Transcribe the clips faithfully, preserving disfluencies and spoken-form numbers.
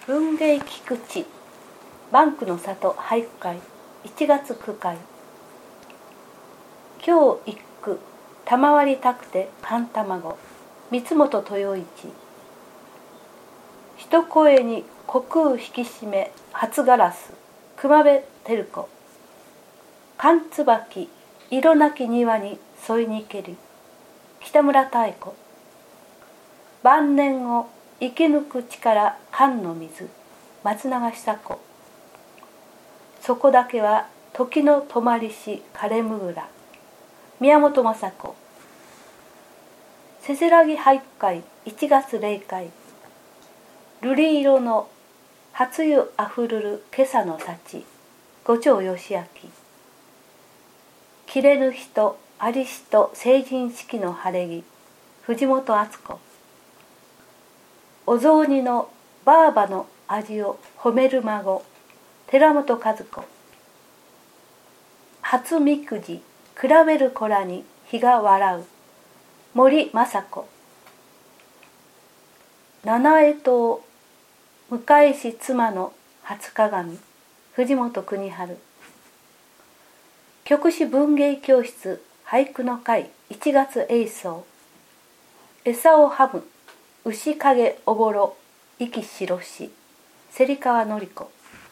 文芸菊池バンクの里俳句会いちがつくかい。今日一句賜りたくて寒卵三本豊一。一声に虚空引き締め初ガラス熊部照子。寒椿色なき庭に添いにけり北村妙子。晩年を生き抜く力寒の水松永久子。そこだけは時の止まりし枯れむぐら宮本雅子。せせらぎ俳句会いちがつれいかい。瑠璃色の初湯あふるる今朝の幸五条義明。切れぬ人ありしと成人式の晴れ着藤本敦子。お雑煮のばあばの味を褒める孫寺本和子。初みくじ比べる子らに日が笑う森雅子。七重塔迎えし妻の初鏡藤本邦春。局子文芸教室俳句の会いちがつえいそう。餌をはむ牛影おぼろ息白し芹川典子。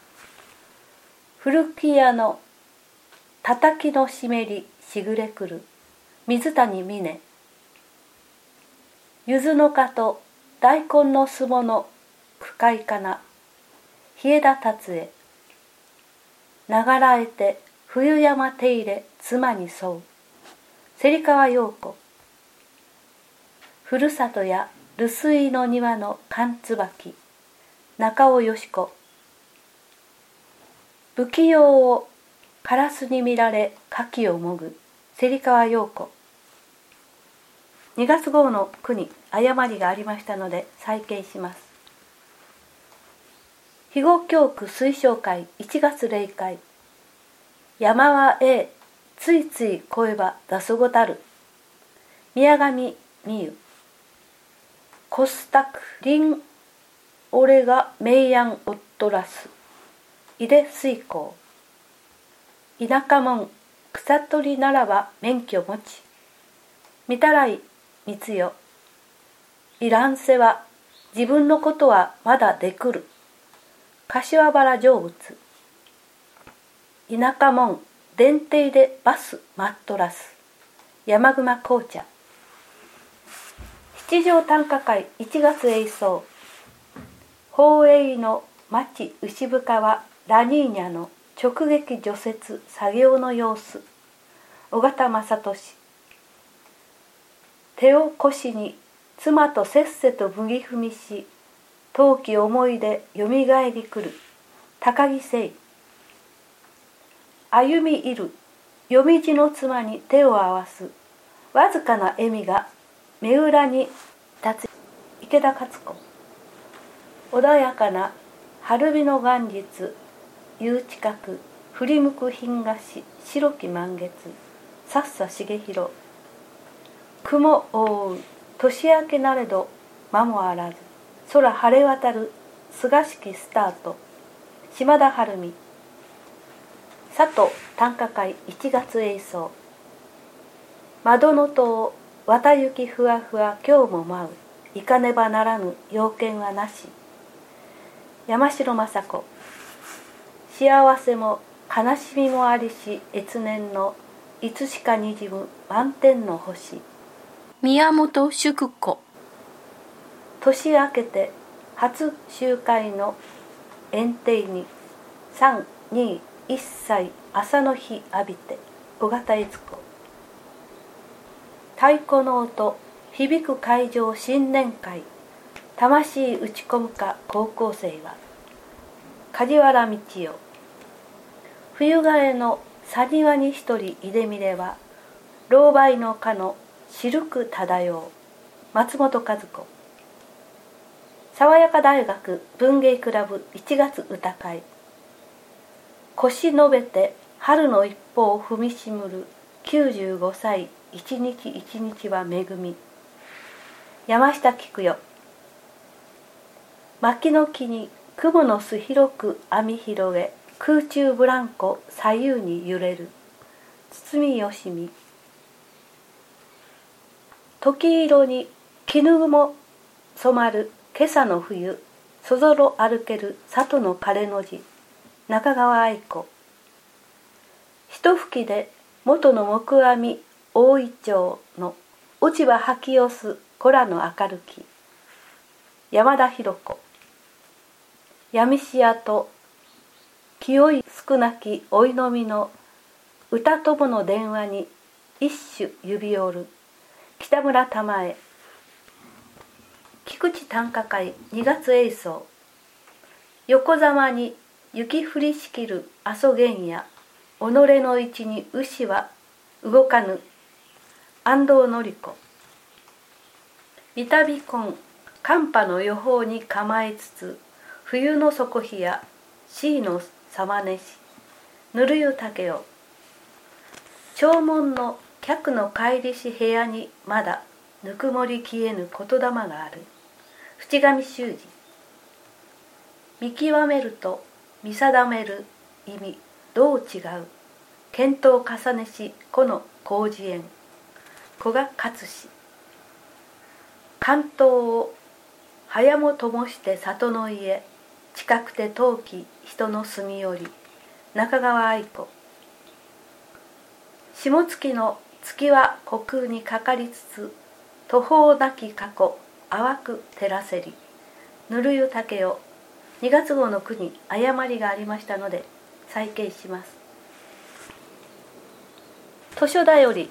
古着屋のたたきの湿りしぐれくる水谷美音。柚子の花と大根のすもの区会かな日枝達也。ながらえて冬山手入れ妻に沿う芹川陽子。ふるさとや留守居の庭の寒椿中尾よし子。不器用をカラスに見られ牡蠣をもぐ芹川陽子。にがつ号の句に誤りがありましたので再掲します。肥後教区推奨会いちがつれいかい。山はええついつい声ば出そごたる宮上美優。コスタクリン俺が名案おっとらす井出水耕。田舎もん草取りならば免許持ち御手洗光代。いらんせは自分のことはまだでくる柏原成仏。田舎もん電停でバス待っとらす山熊紅茶。七条短歌会いちがつえいそう。宝永の町牛深はラニーニャの直撃除雪作業の様子尾形正俊。手を腰に妻とせっせとぶぎ踏みし遠き思い出よみがえりくる高木誠。歩みいる夜道の妻に手を合わすわずかな笑みが目裏に立つ池田勝子。穏やかな春日の元日夕近く振り向く品菓子白き満月さっさ重弘。雲覆う年明けなれど間もあらず空晴れ渡るすがしきスタート島田晴美。佐藤短歌会いちがつえいそう。窓の戸綿雪ふわふわ今日も舞ういかねばならぬ要件はなし山城雅子。幸せも悲しみもありし越年のいつしかにじむ満天の星宮本淑子。年明けて初集会の宴庭にさんにいっさい朝の日浴びて尾形悦子。太鼓の音響く会場新年会魂打ち込むか高校生は梶原道代。冬枯れのさ庭に一人いでみれは老媒の花の白く漂う松本和子。爽やか大学文芸クラブいちがつ歌会。腰伸べて春の一歩を踏みしむるきゅうじゅうごさい一日一日は恵み山下菊代。薪の木に雲の巣広く網広げ、空中ブランコ左右に揺れる。堤よしみ。時色に絹雲染まる今朝の冬、そぞろ歩ける里の枯れの字。中川愛子。一吹きで元の木阿弥大イチョウの落ち葉吐き寄す子らの明るき。山田博子。闇し屋と清い少なきおいのみの歌友の電話に一首指折る。北村玉江。菊池短歌会にがつえいそう。横ざまに雪降りしきる阿蘇原野、己の位置に牛は動かぬ。安藤典子。三たび今寒波の予報に構えつつ、冬の底冷や C のさまねし。ぬるゆ竹よ。弔問の客の帰りし部屋にまだぬくもり消えぬ言霊がある。淵上修二。見極めると見定める意味どう違う。検討重ねしこの広辞苑。古賀勝氏。関東を早もともして里の家、近くて遠き人の住み寄り。中川愛子。下月の月は虚空にかかりつつ、途方なき過去淡く照らせり。ぬるゆ竹よ。にがつ号の句に誤りがありましたので再掲します。図書だより。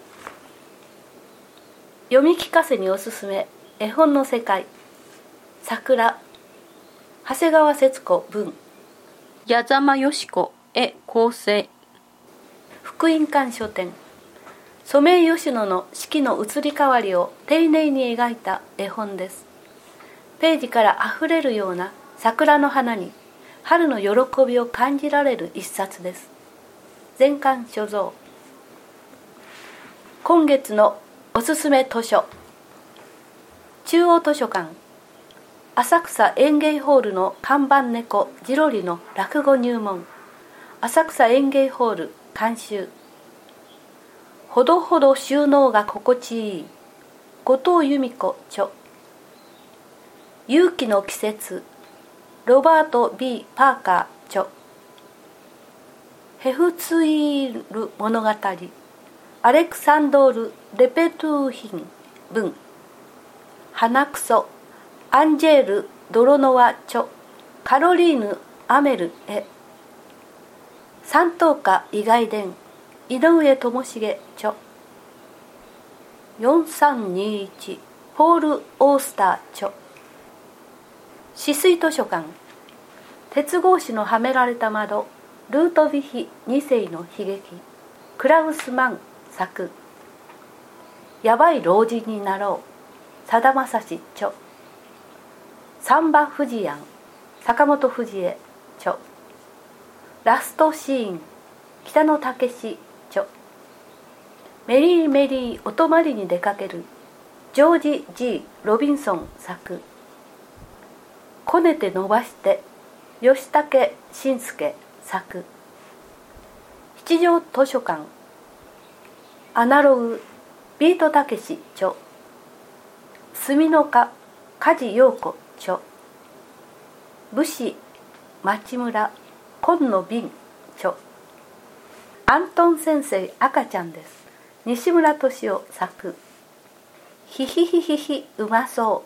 読み聞かせにおすすめ絵本の世界。桜。長谷川節子文。 矢沢よし子絵構成。 福音館書店。ソメイヨシノの四季の移り変わりを丁寧に描いた絵本です。ページからあふれるような桜の花に春の喜びを感じられる一冊です。全巻所蔵。今月のおすすめ図書。中央図書館。浅草園芸ホールの看板猫ジロリの落語入門。浅草園芸ホール監修。ほどほど収納が心地いい。後藤由美子著。勇気の季節。ロバート B パーカー著。ヘフツイール物語。アレクサンドール・レペトゥーヒン文。花くそ。アンジェール・ドロノワ著。カロリーヌ・アメル絵。三等家意外伝。井上智重著。よんさんにいちポール・オースター著。止水図書館。鉄格子のはめられた窓。ルートヴィヒにせいの悲劇。クラウスマン作。やばい老人になろう。さだまさし著。サンバフジアン。坂本藤江著。ラストシーン。北野武著。メリーメリーお泊まりに出かける。ジョージ・ G ・ロビンソン作。こねて伸ばして吉武慎介作。七条図書館。アナログビートたけし著。住の家梶陽子著。武士町村今野瓶著。アントン先生赤ちゃんです。西村敏夫作。ひひひひひうまそう。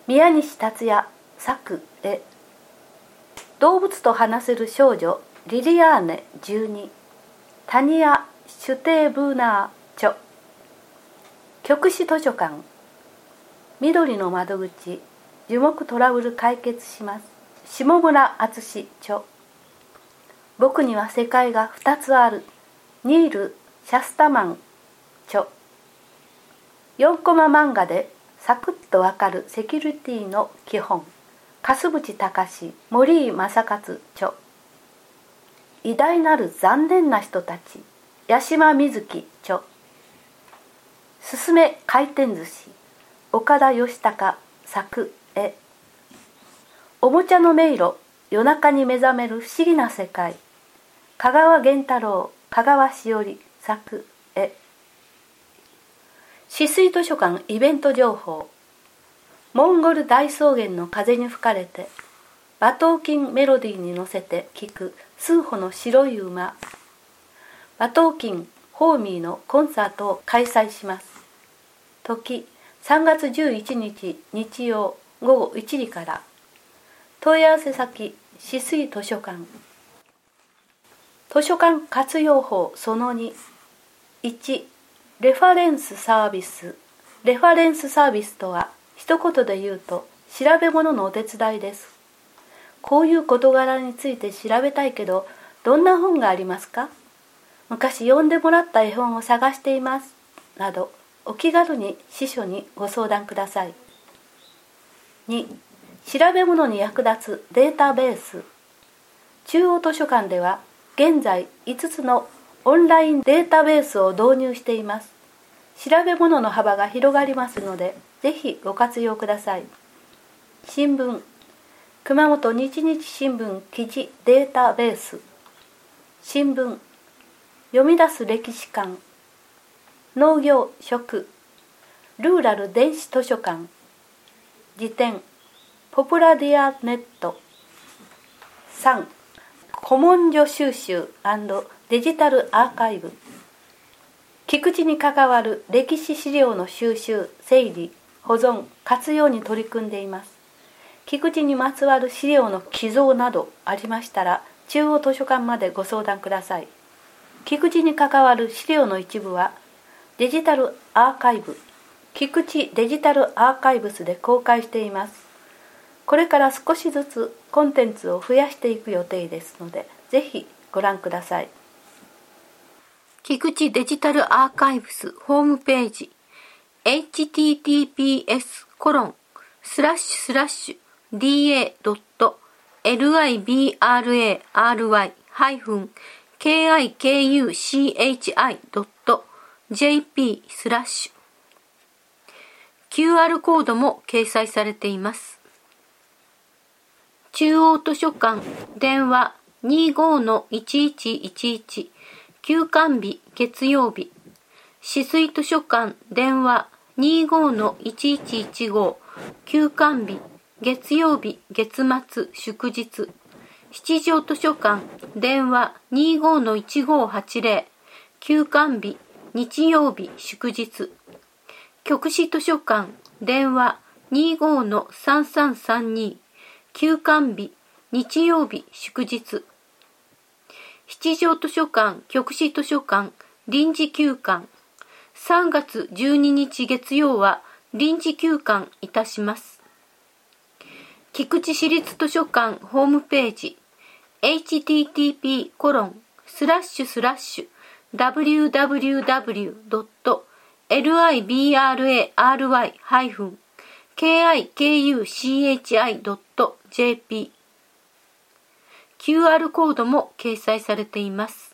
宮西達也作絵。動物と話せる少女リリアーネじゅうに。タニア・シュテーブーナー著。局史図書館。緑の窓口樹木トラブル解決します。下村敦著。僕には世界がふたつある。ニール・シャスタマン著。よんコマ漫画でサクッとわかるセキュリティの基本。粕渕隆、森井正勝著。偉大なる残念な人たち。八島瑞希著。すすめ回転寿司。岡田義孝作絵。 おもちゃの迷路、夜中に目覚める不思議な世界。香川源太郎、香川しおり作絵。止水図書館イベント情報。モンゴル大草原の風に吹かれて、馬頭琴メロディーに乗せて聴く数歩の白い馬。馬頭琴ホーミーのコンサートを開催します。時さんがつじゅういちにち日曜ごごいちじから。問い合わせ先止水図書館。図書館活用法そのに。いちレファレンスサービス。レファレンスサービスとは一言で言うと調べ物のお手伝いです。こういう事柄について調べたいけどどんな本がありますか？昔読んでもらった絵本を探していますなどお気軽に司書にご相談ください。に調べ物に役立つデータベース。中央図書館では現在いつつのオンラインデータベースを導入しています。調べ物の幅が広がりますのでぜひご活用ください。新聞熊本日日新聞記事データベース。新聞読み出す歴史館。農業食ルーラル電子図書館。辞典ポプラディアネット。さん古文書収集&デジタルアーカイブ。菊池に関わる歴史資料の収集、整理、保存、活用に取り組んでいます。菊池にまつわる資料の寄贈などありましたら中央図書館までご相談ください。菊池に関わる資料の一部はデジタルアーカイブ、菊池デジタルアーカイブスで公開しています。これから少しずつコンテンツを増やしていく予定ですのでぜひご覧ください。 菊池デジタルアーカイブスホームページ エイチティーティーピーエスコロンスラッシュスラッシュ ディーエードットリバラルハイフンケーアイケーユーシーエイチアイドットジェーピースラッシュ キューアール コードも掲載されています。中央図書館電話 にじゅうごのいちいちいちいち 休館日月曜日。止水図書館電話 にじゅうごのいちいちいちご 休館日月曜日月末祝日。七条図書館電話 にじゅうごのいちごはちぜろ 休館日日曜日祝日。局市図書館電話 にじゅうごのさんさんさんに 休館日日曜日祝日。七条図書館局市図書館臨時休館。さんがつじゅうににち月曜は臨時休館いたします。菊池市立図書館ホームページ エイチティーティーピーコロンスラッシュスラッシュ ダブリューダブリューダブリュードットリバラルハイフンケーアイケーユーシーエイチアイドットジェーピー キューアール コードも掲載されています。